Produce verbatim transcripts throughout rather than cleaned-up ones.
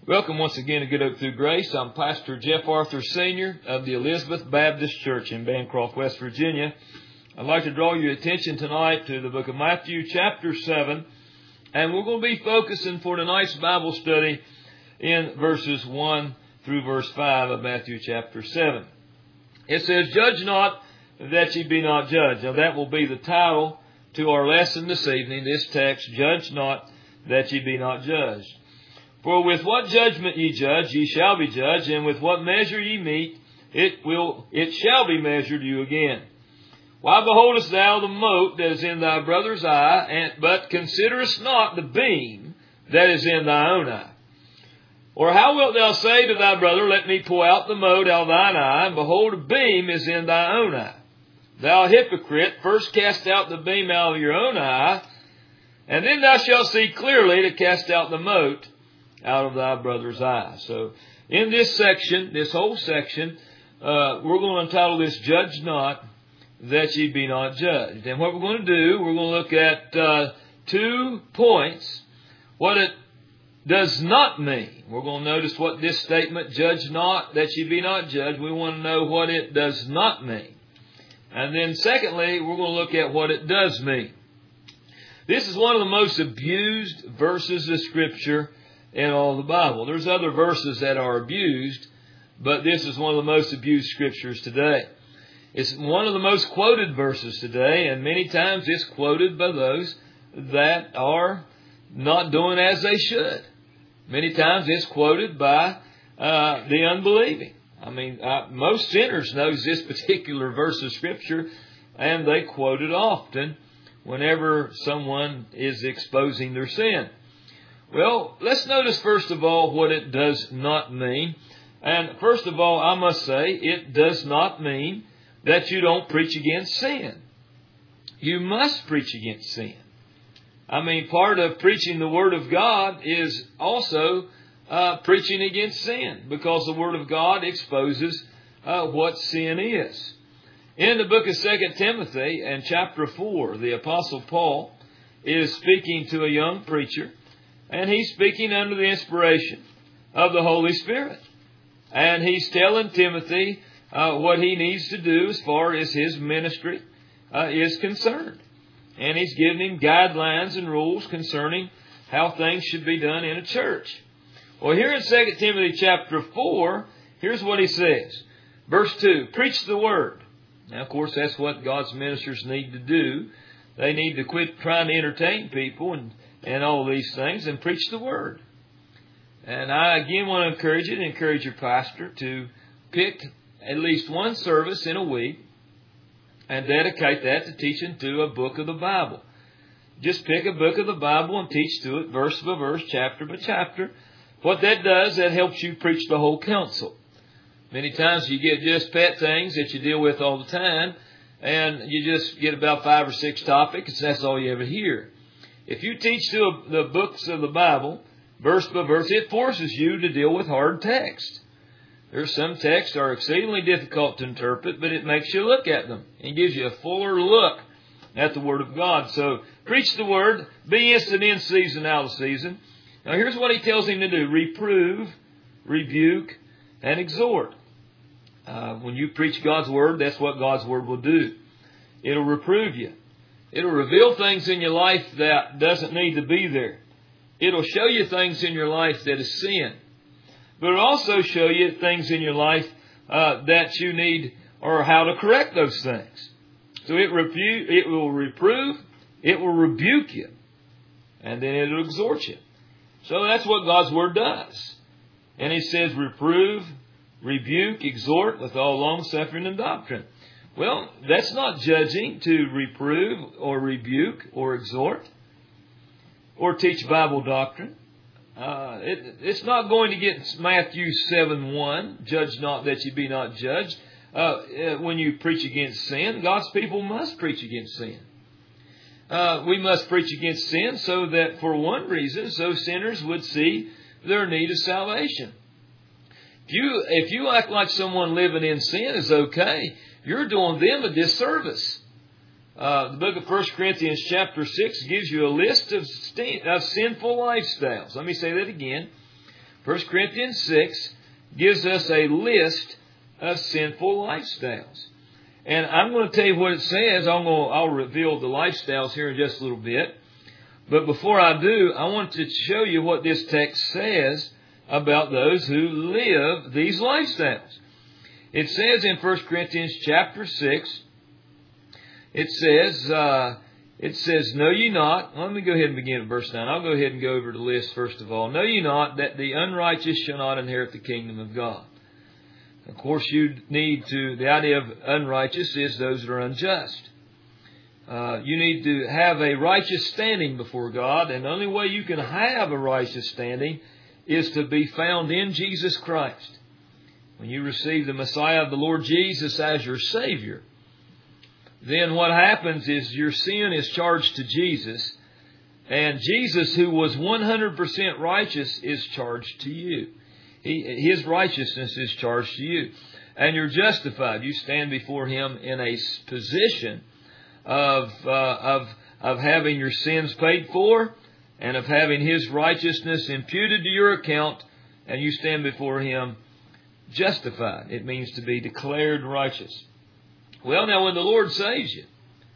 Welcome once again to Get Up Through Grace. I'm Pastor Jeff Arthur Senior of the Elizabeth Baptist Church in Bancroft, West Virginia. I'd like to draw your attention tonight to the book of Matthew chapter seven, and we're going to be focusing for tonight's Bible study in verses one through verse five of Matthew chapter seven. It says, "Judge not that ye be not judged." Now that will be the title to our lesson this evening, this text, "Judge not that ye be not judged. For with what judgment ye judge, ye shall be judged, and with what measure ye meet, it will it shall be measured you again. Why beholdest thou the mote that is in thy brother's eye, and but considerest not the beam that is in thy own eye? Or how wilt thou say to thy brother, Let me pull out the mote out of thine eye, and behold, a beam is in thy own eye? Thou hypocrite, first cast out the beam out of your own eye, and then thou shalt see clearly to cast out the mote out of thy brother's eye." So in this section, this whole section, uh, we're going to entitle this, "Judge not that ye be not judged." And what we're going to do, we're going to look at uh, two points, what it does not mean. We're going to notice what this statement, "Judge not that ye be not judged," we want to know what it does not mean. And then secondly, we're going to look at what it does mean. This is one of the most abused verses of Scripture in all the Bible. There's other verses that are abused, but this is one of the most abused scriptures today. It's one of the most quoted verses today, and many times it's quoted by those that are not doing as they should. Many times it's quoted by uh, the unbelieving. I mean, uh, most sinners knows this particular verse of Scripture, and they quote it often whenever someone is exposing their sin. Well, let's notice first of all what it does not mean. And first of all, I must say, it does not mean that you don't preach against sin. You must preach against sin. I mean, part of preaching the Word of God is also uh, preaching against sin, because the Word of God exposes uh, what sin is. In the book of Second Timothy and chapter four, the Apostle Paul is speaking to a young preacher, and he's speaking under the inspiration of the Holy Spirit. And he's telling Timothy uh, what he needs to do as far as his ministry uh, is concerned. And he's giving him guidelines and rules concerning how things should be done in a church. Well, here in Second Timothy chapter four, here's what he says. Verse two, "Preach the word." Now, of course, that's what God's ministers need to do. They need to quit trying to entertain people and and all these things, and preach the Word. And I again want to encourage you to encourage your pastor to pick at least one service in a week and dedicate that to teaching through a book of the Bible. Just pick a book of the Bible and teach through it verse by verse, chapter by chapter. What that does, that helps you preach the whole counsel. Many times you get just pet things that you deal with all the time, and you just get about five or six topics, and that's all you ever hear. If you teach through the books of the Bible, verse by verse, it forces you to deal with hard text. There's some texts that are exceedingly difficult to interpret, but it makes you look at them and gives you a fuller look at the Word of God. So preach the Word, be instant in season, out of season. Now here's what he tells him to do: reprove, rebuke, and exhort. Uh, when you preach God's Word, that's what God's Word will do. It'll reprove you. It'll reveal things in your life that doesn't need to be there. It'll show you things in your life that is sin. But it'll also show you things in your life uh, that you need, or how to correct those things. So it, rebu- it will reprove, it will rebuke you, and then it'll exhort you. So that's what God's Word does. And He says, reprove, rebuke, exhort with all long-suffering and doctrine. Well, that's not judging to reprove or rebuke or exhort or teach Bible doctrine. Uh, it, it's not going to get Matthew seven one, "Judge not that ye be not judged." Uh, when you preach against sin, God's people must preach against sin. Uh, we must preach against sin so that, for one reason, so sinners would see their need of salvation. If you, if you act like someone living in sin is okay, you're doing them a disservice. Uh, the book of First Corinthians chapter six gives you a list of, st- of sinful lifestyles. Let me say that again. First Corinthians six gives us a list of sinful lifestyles. And I'm going to tell you what it says. I'm going to, I'll reveal the lifestyles here in just a little bit. But before I do, I want to show you what this text says about those who live these lifestyles. It says in First Corinthians chapter six, it says, uh, it says, know ye not, let me go ahead and begin at verse nine. I'll go ahead and go over the list first of all. Know ye not that the unrighteous shall not inherit the kingdom of God. Of course, you need to, the idea of unrighteous is those that are unjust. Uh, you need to have a righteous standing before God, and the only way you can have a righteous standing is to be found in Jesus Christ. When you receive the Messiah, the Lord Jesus, as your Savior, then what happens is your sin is charged to Jesus, and Jesus, who was one hundred percent righteous, is charged to you. He, his righteousness is charged to you. And you're justified. You stand before Him in a position of, uh, of, of having your sins paid for and of having His righteousness imputed to your account, and you stand before Him justified. It means to be declared righteous. Well, now when the Lord saves you,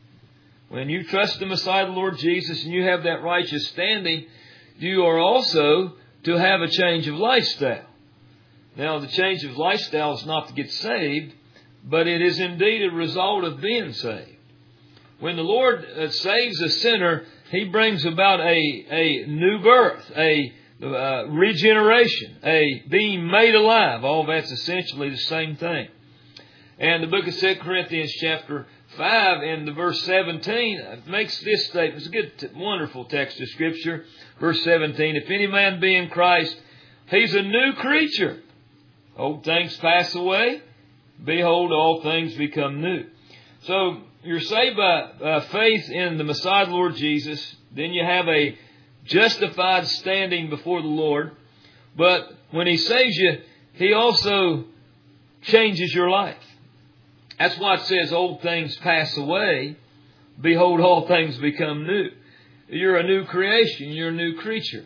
when you trust the Messiah, the Lord Jesus, and you have that righteous standing, you are also to have a change of lifestyle. Now, the change of lifestyle is not to get saved, but it is indeed a result of being saved. When the Lord saves a sinner, He brings about a, a new birth, a uh, regeneration, a being made alive. All that's essentially the same thing. And the book of Second Corinthians chapter five in the verse seventeen makes this statement. It's a good, wonderful text of Scripture. Verse seventeen, if any man be in Christ, he's a new creature. Old things pass away. Behold, all things become new. So you're saved by uh, faith in the Messiah, the Lord Jesus. Then you have a justified standing before the Lord. But when He saves you, He also changes your life. That's why it says old things pass away. Behold, all things become new. You're a new creation. You're a new creature.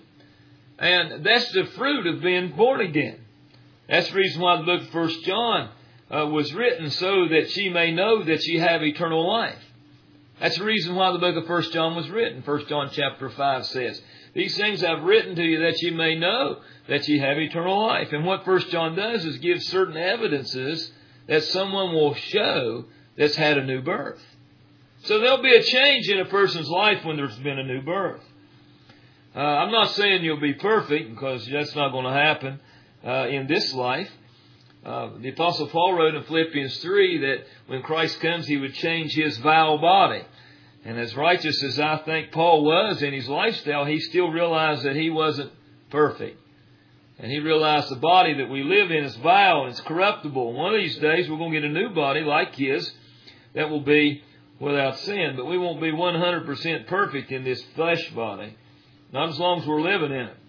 And that's the fruit of being born again. That's the reason why the book of First John uh, was written, so that ye may know that ye have eternal life. That's the reason why the book of First John was written. First John chapter five says, these things I've written to you that ye may know that ye have eternal life. And what First John does is give certain evidences that someone will show that's had a new birth. So there'll be a change in a person's life when there's been a new birth. Uh, I'm not saying you'll be perfect, because that's not going to happen uh, in this life. Uh, the Apostle Paul wrote in Philippians three that when Christ comes, He would change His vile body. And as righteous as I think Paul was in his lifestyle, he still realized that he wasn't perfect. And he realized the body that we live in is vile and it's corruptible. One of these days we're going to get a new body like his that will be without sin. But we won't be one hundred percent perfect in this flesh body. Not as long as we're living in it.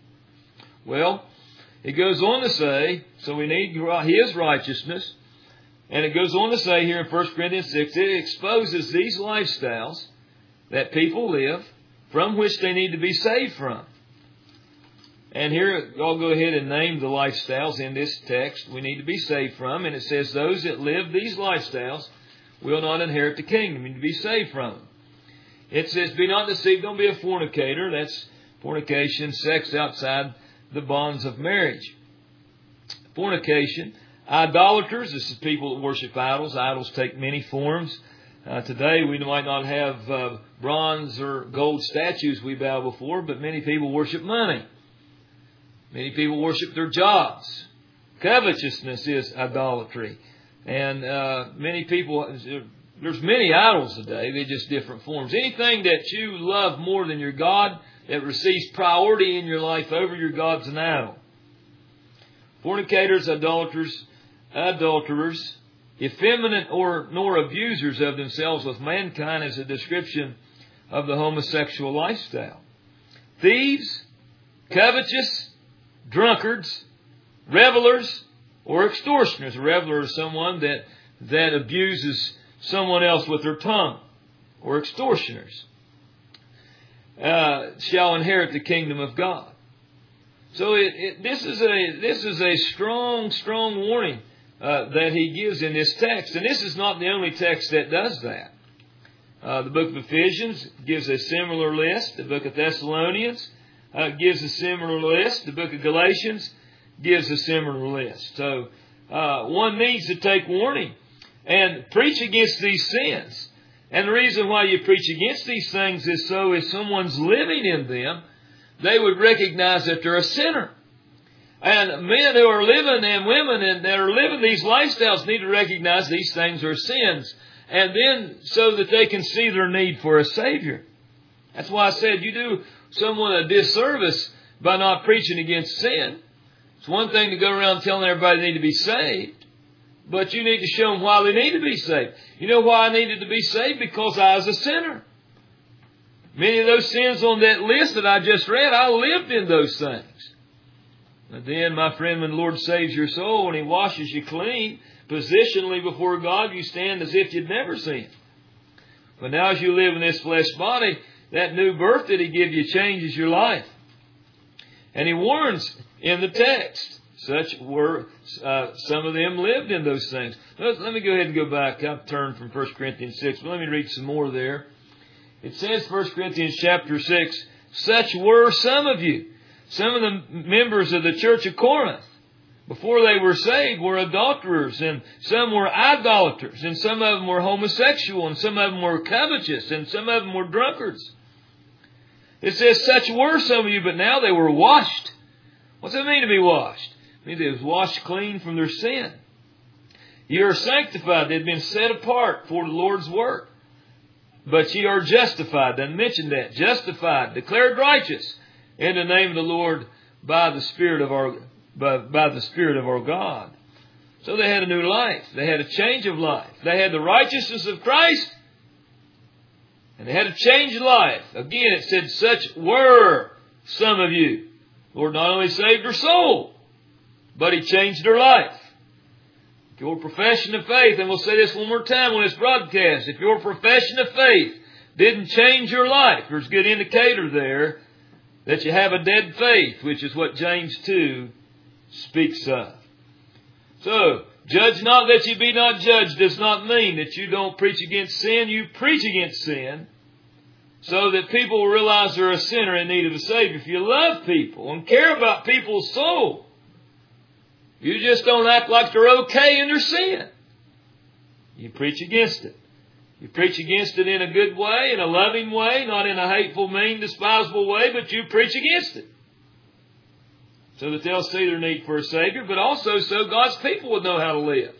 Well, it goes on to say, so we need His righteousness. And it goes on to say here in First Corinthians six, it exposes these lifestyles that people live from which they need to be saved from. And here, I'll go ahead and name the lifestyles in this text we need to be saved from. And it says, those that live these lifestyles will not inherit the kingdom. You need to be saved from them. It says, be not deceived, don't be a fornicator. That's fornication, sex outside the bonds of marriage. Fornication. Idolaters, this is people that worship idols. Idols take many forms. Uh, today we might not have uh, bronze or gold statues we bow before, but many people worship money. Many people worship their jobs. Covetousness is idolatry. And uh, many people, there's many idols today. They're just different forms. Anything that you love more than your God, that receives priority in your life over your God's an idol. Fornicators, idolaters, adulterers, effeminate or nor abusers of themselves with mankind is a description of the homosexual lifestyle. Thieves, covetous, drunkards, revelers, or extortioners. A reveler is someone that, that abuses someone else with their tongue, or extortioners, uh, shall inherit the kingdom of God. So it, it, this is a this is a strong, strong warning uh, that he gives in this text. And this is not the only text that does that. Uh, the book of Ephesians gives a similar list. The book of Thessalonians uh, gives a similar list. The book of Galatians gives a similar list. So uh, one needs to take warning and preach against these sins. And the reason why you preach against these things is so if someone's living in them, they would recognize that they're a sinner. And men who are living and women that are living these lifestyles need to recognize these things are sins. And then so that they can see their need for a Savior. That's why I said you do someone a disservice by not preaching against sin. It's one thing to go around telling everybody they need to be saved. But you need to show them why they need to be saved. You know why I needed to be saved? Because I was a sinner. Many of those sins on that list that I just read, I lived in those things. But then, my friend, when the Lord saves your soul and He washes you clean, positionally before God, you stand as if you'd never sinned. But now as you live in this flesh body, that new birth that He gives you changes your life. And He warns in the text, such were, uh, some of them lived in those things. Let, let me go ahead and go back. I've turned from First Corinthians six, but let me read some more there. It says, First Corinthians chapter six, such were some of you. Some of the members of the church of Corinth, before they were saved, were adulterers, and some were idolaters, and some of them were homosexual, and some of them were covetous, and some of them were drunkards. It says, such were some of you, but now they were washed. What's it mean to be washed? It means they was washed clean from their sin. You are sanctified. They've been set apart for the Lord's work. But ye are justified. Doesn't mention that. Justified, declared righteous in the name of the Lord by the Spirit of our by, by the Spirit of our God. So they had a new life. They had a change of life. They had the righteousness of Christ, and they had a changed life. Again, it said, such were some of you. The Lord not only saved their soul, but He changed their life. If your profession of faith, and we'll say this one more time on this broadcast, if your profession of faith didn't change your life, there's a good indicator there that you have a dead faith, which is what James two speaks of. So, judge not that you be not judged does not mean that you don't preach against sin. You preach against sin so that people will realize they're a sinner in need of a Savior. If you love people and care about people's soul, you just don't act like they're okay in their sin. You preach against it. You preach against it in a good way, in a loving way, not in a hateful, mean, despisable way, but you preach against it. So that they'll see their need for a Savior, but also so God's people would know how to live,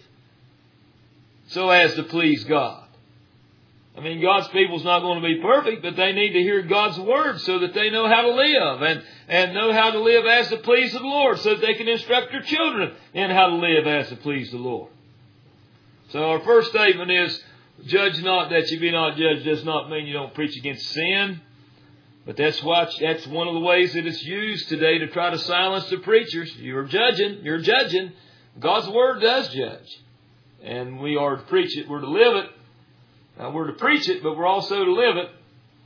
so as to please God. I mean, God's people's not going to be perfect, but they need to hear God's Word so that they know how to live and, and know how to live as to please the Lord, so that they can instruct their children in how to live as to please the Lord. So our first statement is, judge not that you be not judged does not mean you don't preach against sin. But that's why, that's one of the ways that it's used today to try to silence the preachers. You're judging, you're judging. God's Word does judge. And we are to preach it, we're to live it. Now, we're to preach it, but we're also to live it.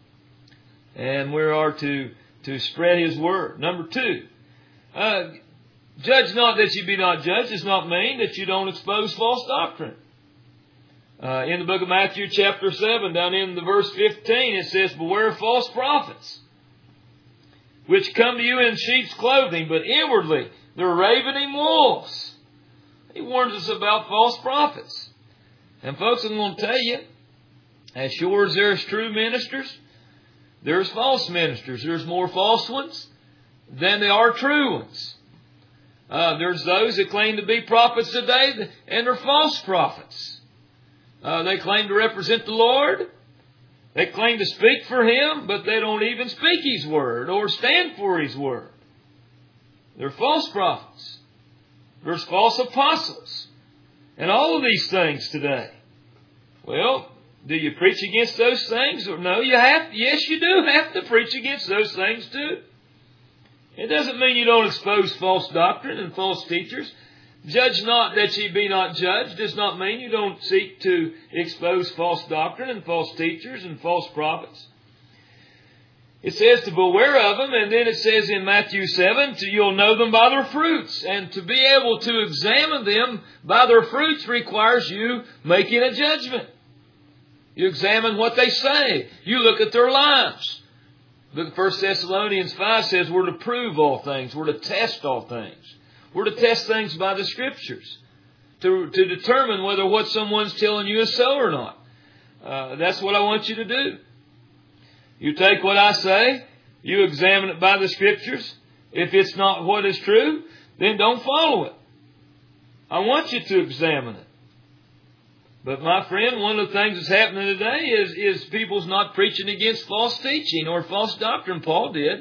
And we are to, to spread His Word. Number two, uh, judge not that you be not judged does not mean that you don't expose false doctrine. Uh, in the book of Matthew chapter seven, down in the verse fifteen, it says, beware of false prophets, which come to you in sheep's clothing, but inwardly they're ravening wolves. He warns us about false prophets. And folks, I'm going to tell you, as sure as there's true ministers, there's false ministers. There's more false ones than there are true ones. Uh, there's those that claim to be prophets today, and they're false prophets. Uh, they claim to represent the Lord. They claim to speak for Him, but they don't even speak His Word or stand for His Word. They're false prophets. There's false apostles. And all of these things today. Well, do you preach against those things? Or no, you have. Yes, you do have to preach against those things too. It doesn't mean you don't expose false doctrine and false teachers. Judge not that ye be not judged does not mean you don't seek to expose false doctrine and false teachers and false prophets. It says to beware of them, and then it says in Matthew seven, to, you'll know them by their fruits. And to be able to examine them by their fruits requires you making a judgment. You examine what they say. You look at their lives. Look, First Thessalonians five says we're to prove all things. We're to test all things. We're to test things by the Scriptures to, to determine whether what someone's telling you is so or not. Uh, that's what I want you to do. You take what I say, you examine it by the Scriptures. If it's not what is true, then don't follow it. I want you to examine it. But my friend, one of the things that's happening today is, is people's not preaching against false teaching or false doctrine. Paul did.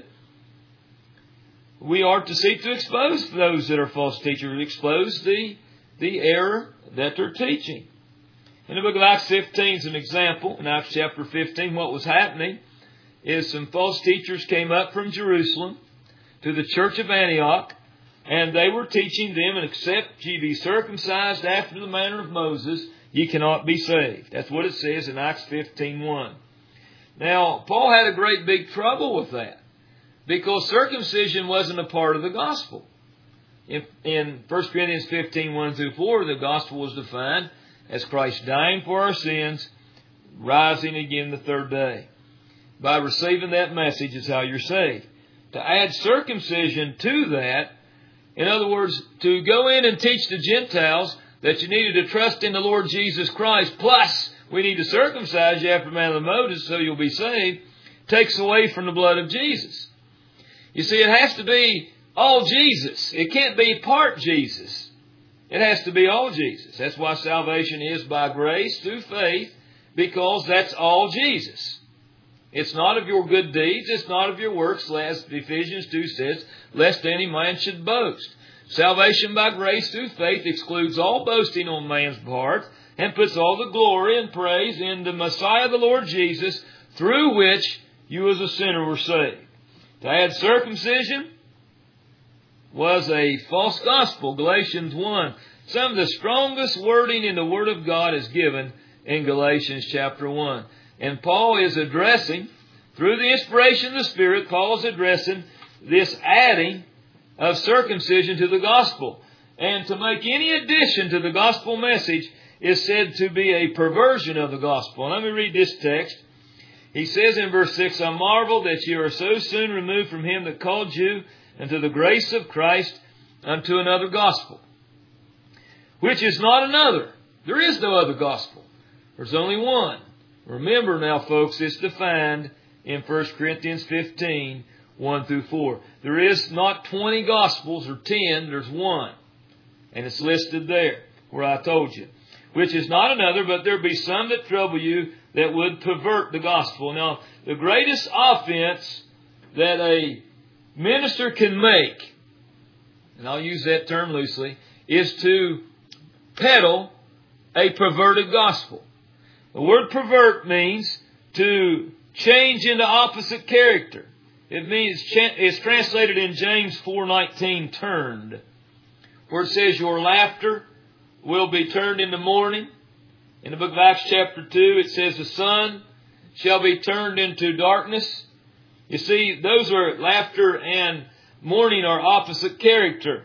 We are to seek to expose those that are false teachers, expose the, the error that they're teaching. In the book of Acts fifteen is an example. In Acts chapter fifteen, what was happening is some false teachers came up from Jerusalem to the church of Antioch, and they were teaching them, and except ye be circumcised after the manner of Moses, ye cannot be saved. That's what it says in Acts fifteen one. Now, Paul had a great big trouble with that, because circumcision wasn't a part of the gospel. In, in First Corinthians fifteen one through four, the gospel was defined as Christ dying for our sins, rising again the third day. By receiving that message is how you're saved. To add circumcision to that, in other words, to go in and teach the Gentiles that you needed to trust in the Lord Jesus Christ, plus we need to circumcise you after the manner of Moses so you'll be saved, takes away from the blood of Jesus. You see, it has to be all Jesus. It can't be part Jesus. It has to be all Jesus. That's why salvation is by grace through faith, because that's all Jesus. It's not of your good deeds. It's not of your works, as Ephesians two says, lest any man should boast. Salvation by grace through faith excludes all boasting on man's part and puts all the glory and praise in the Messiah, the Lord Jesus, through which you as a sinner were saved. To add circumcision was a false gospel. Galatians one. Some of the strongest wording in the Word of God is given in Galatians chapter one. And Paul is addressing, through the inspiration of the Spirit, Paul is addressing this adding of circumcision to the gospel. And to make any addition to the gospel message is said to be a perversion of the gospel. Let me read this text. He says in verse six, I marvel that you are so soon removed from him that called you into the grace of Christ unto another gospel, which is not another. There is no other gospel. There's only one. Remember now, folks, it's defined in First Corinthians fifteen, one through four. There is not twenty gospels or ten, there's one. And it's listed there, where I told you. Which is not another, but there be some that trouble you that would pervert the gospel. Now, the greatest offense that a minister can make, and I'll use that term loosely, is to peddle a perverted gospel. The word pervert means to change into opposite character. It means, it's translated in James four nineteen, turned, where it says your laughter will be turned into mourning. In the book of Acts chapter two, it says the sun shall be turned into darkness. You see, those are laughter and mourning are opposite character.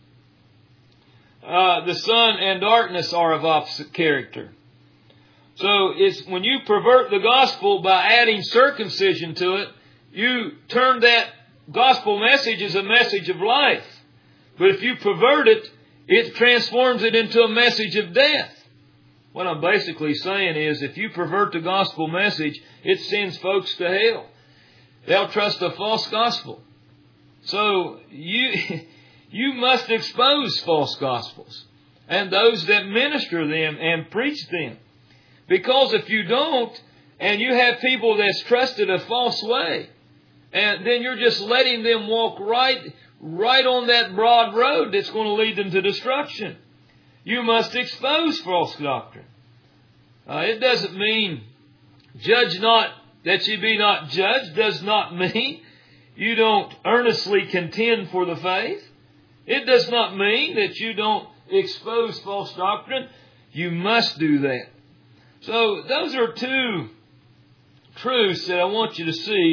Uh, the sun and darkness are of opposite character. So it's when you pervert the gospel by adding circumcision to it, you turn that gospel message as a message of life. But if you pervert it, it transforms it into a message of death. What I'm basically saying is, if you pervert the gospel message, it sends folks to hell. They'll trust a false gospel. So you you must expose false gospels and those that minister them and preach them. Because if you don't, and you have people that's trusted a false way, and then you're just letting them walk right, right on that broad road that's going to lead them to destruction. You must expose false doctrine. Uh, it doesn't mean judge not that ye be not judged. Does not mean you don't earnestly contend for the faith. It does not mean that you don't expose false doctrine. You must do that. So those are two truths that I want you to see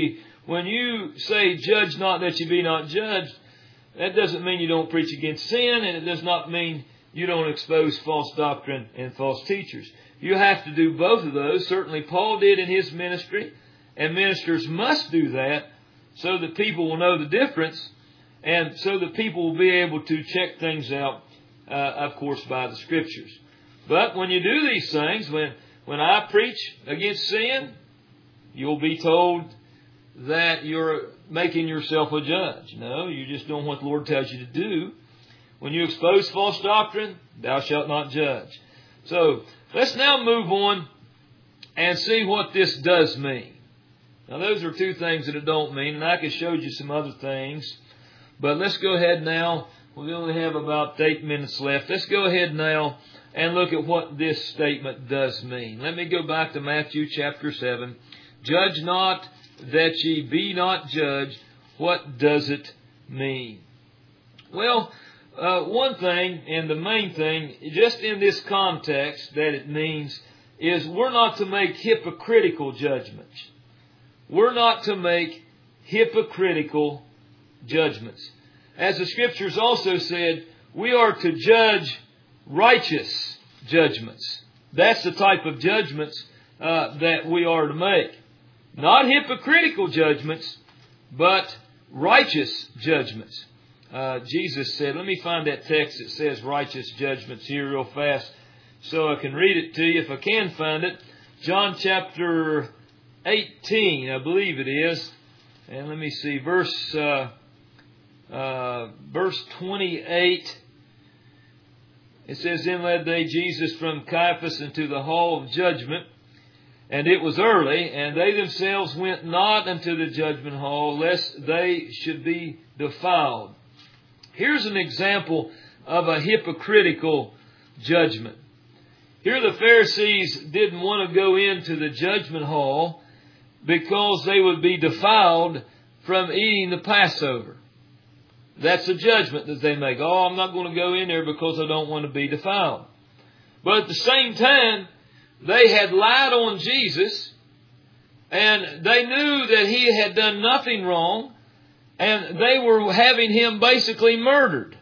when you say, judge not that you be not judged, that doesn't mean you don't preach against sin, and it does not mean you don't expose false doctrine and false teachers. You have to do both of those. Certainly Paul did in his ministry, and ministers must do that so that people will know the difference, and so that people will be able to check things out, uh, of course, by the Scriptures. But when you do these things, when, when I preach against sin, you'll be told that you're making yourself a judge. No, you're just doing what the Lord tells you to do. When you expose false doctrine, thou shalt not judge. So, let's now move on and see what this does mean. Now, those are two things that it don't mean, and I could show you some other things. But let's go ahead now. We only have about eight minutes left. Let's go ahead now and look at what this statement does mean. Let me go back to Matthew chapter seven. Judge not that ye be not judged. What does it mean? Well, uh, one thing, and the main thing, just in this context that it means, is we're not to make hypocritical judgments. We're not to make hypocritical judgments. As the Scriptures also said, we are to judge righteous judgments. That's the type of judgments uh, that we are to make. Not hypocritical judgments, but righteous judgments. Uh, Jesus said, let me find that text that says righteous judgments here real fast so I can read it to you if I can find it. John chapter eighteen, I believe it is. And let me see, verse uh, uh, verse twenty-eight. It says, Then led they Jesus from Caiaphas into the hall of judgment. And it was early, and they themselves went not unto the judgment hall, lest they should be defiled. Here's an example of a hypocritical judgment. Here the Pharisees didn't want to go into the judgment hall because they would be defiled from eating the Passover. That's the judgment that they make. Oh, I'm not going to go in there because I don't want to be defiled. But at the same time, they had lied on Jesus, and they knew that he had done nothing wrong, and they were having him basically murdered.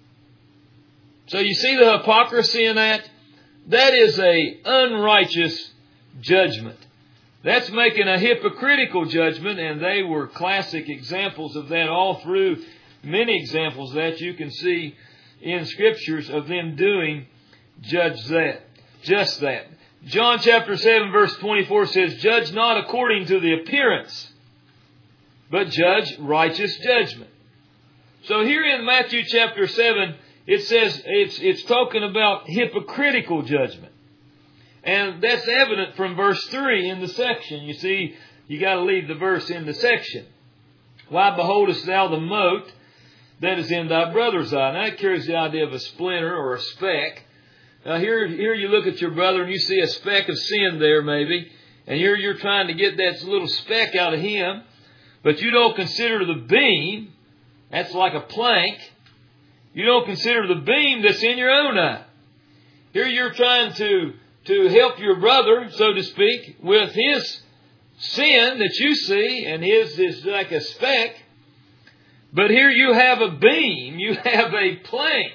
So you see the hypocrisy in that? That is a unrighteous judgment. That's making a hypocritical judgment, and they were classic examples of that all through many examples that you can see in Scriptures of them doing judge that, just that. John chapter seven verse twenty-four says, Judge not according to the appearance, but judge righteous judgment. So here in Matthew chapter seven, it says it's it's talking about hypocritical judgment. And that's evident from verse three in the section. You see, you got to leave the verse in the section. Why beholdest thou the mote that is in thy brother's eye? Now that carries the idea of a splinter or a speck. Now here, here you look at your brother and you see a speck of sin there maybe. And here you're trying to get that little speck out of him. But you don't consider the beam. That's like a plank. You don't consider the beam that's in your own eye. Here you're trying to, to help your brother, so to speak, with his sin that you see, and his is like a speck. But here you have a beam, you have a plank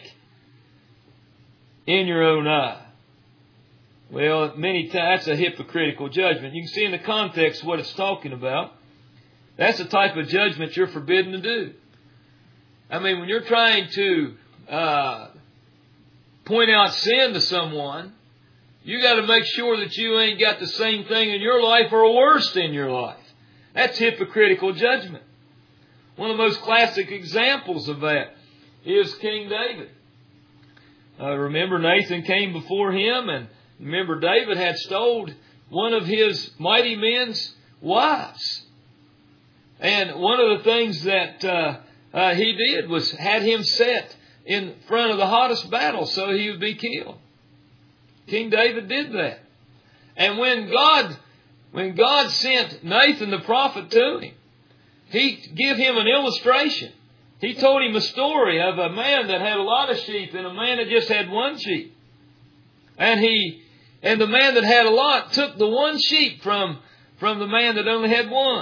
in your own eye. Well, many times that's a hypocritical judgment. You can see in the context what it's talking about. That's the type of judgment you're forbidden to do. I mean, when you're trying to uh, point out sin to someone, you got to make sure that you ain't got the same thing in your life or worse in your life. That's hypocritical judgment. One of the most classic examples of that is King David. Uh, remember, Nathan came before him, and remember, David had stole one of his mighty men's wives. And one of the things that uh, uh, he did was had him set in front of the hottest battle so he would be killed. King David did that. And when God, when God sent Nathan the prophet to him, he gave him an illustration. He told him a story of a man that had a lot of sheep and a man that just had one sheep. And he, and the man that had a lot took the one sheep from, from the man that only had one.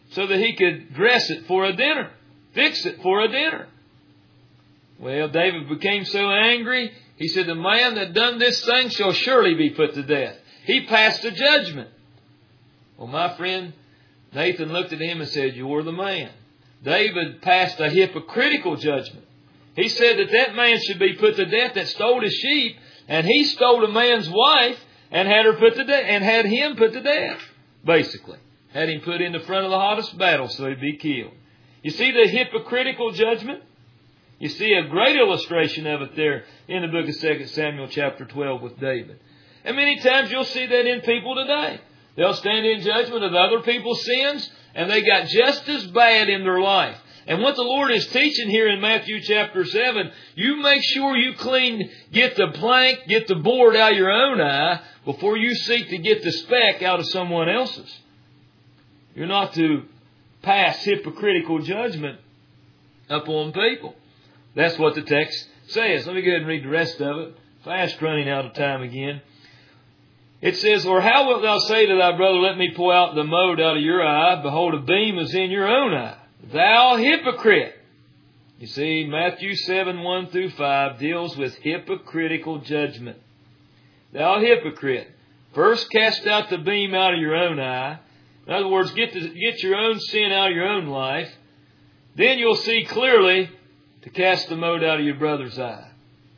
so that he could dress it for a dinner, fix it for a dinner. Well, David became so angry, he said, the man that done this thing shall surely be put to death. He passed a judgment. Well, my friend, Nathan looked at him and said, you're the man. David passed a hypocritical judgment. He said that that man should be put to death that stole his sheep, and he stole a man's wife and had her put to death, and had him put to death, basically. Had him put in the front of the hottest battle so he'd be killed. You see the hypocritical judgment? You see a great illustration of it there in the book of Second Samuel chapter twelve with David. And many times you'll see that in people today. They'll stand in judgment of other people's sins, and they got just as bad in their life. And what the Lord is teaching here in Matthew chapter seven, you make sure you clean, get the plank, get the board out of your own eye before you seek to get the speck out of someone else's. You're not to pass hypocritical judgment upon people. That's what the text says. Let me go ahead and read the rest of it. Fast running out of time again. It says, or how wilt thou say to thy brother, let me pull out the mote out of your eye? Behold, a beam is in your own eye. Thou hypocrite. You see, Matthew seven, one through five deals with hypocritical judgment. Thou hypocrite. First cast out the beam out of your own eye. In other words, get, the, get your own sin out of your own life. Then you'll see clearly to cast the mote out of your brother's eye.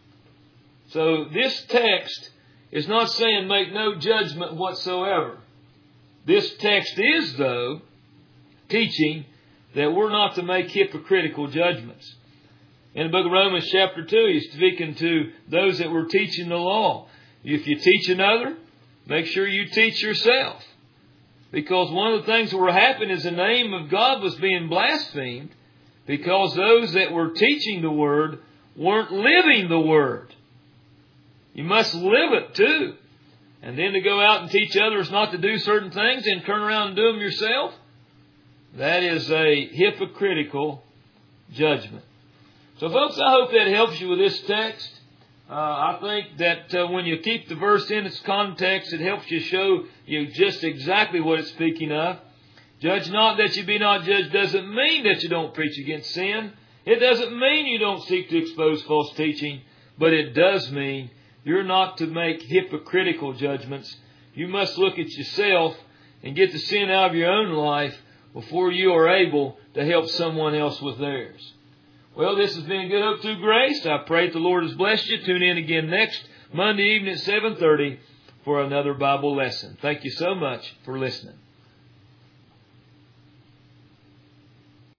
So this text is not saying make no judgment whatsoever. This text is, though, teaching that we're not to make hypocritical judgments. In the book of Romans chapter two, he's speaking to those that were teaching the law. If you teach another, make sure you teach yourself. Because one of the things that were happening is the name of God was being blasphemed because those that were teaching the Word weren't living the Word. You must live it too. And then to go out and teach others not to do certain things and turn around and do them yourself, that is a hypocritical judgment. So folks, I hope that helps you with this text. Uh, I think that uh, when you keep the verse in its context, it helps you show you just exactly what it's speaking of. Judge not that you be not judged doesn't mean that you don't preach against sin. It doesn't mean you don't seek to expose false teaching. But it does mean you're not to make hypocritical judgments. You must look at yourself and get the sin out of your own life before you are able to help someone else with theirs. Well, this has been Good Hope Through Grace. I pray that the Lord has blessed you. Tune in again next Monday evening at seven thirty for another Bible lesson. Thank you so much for listening.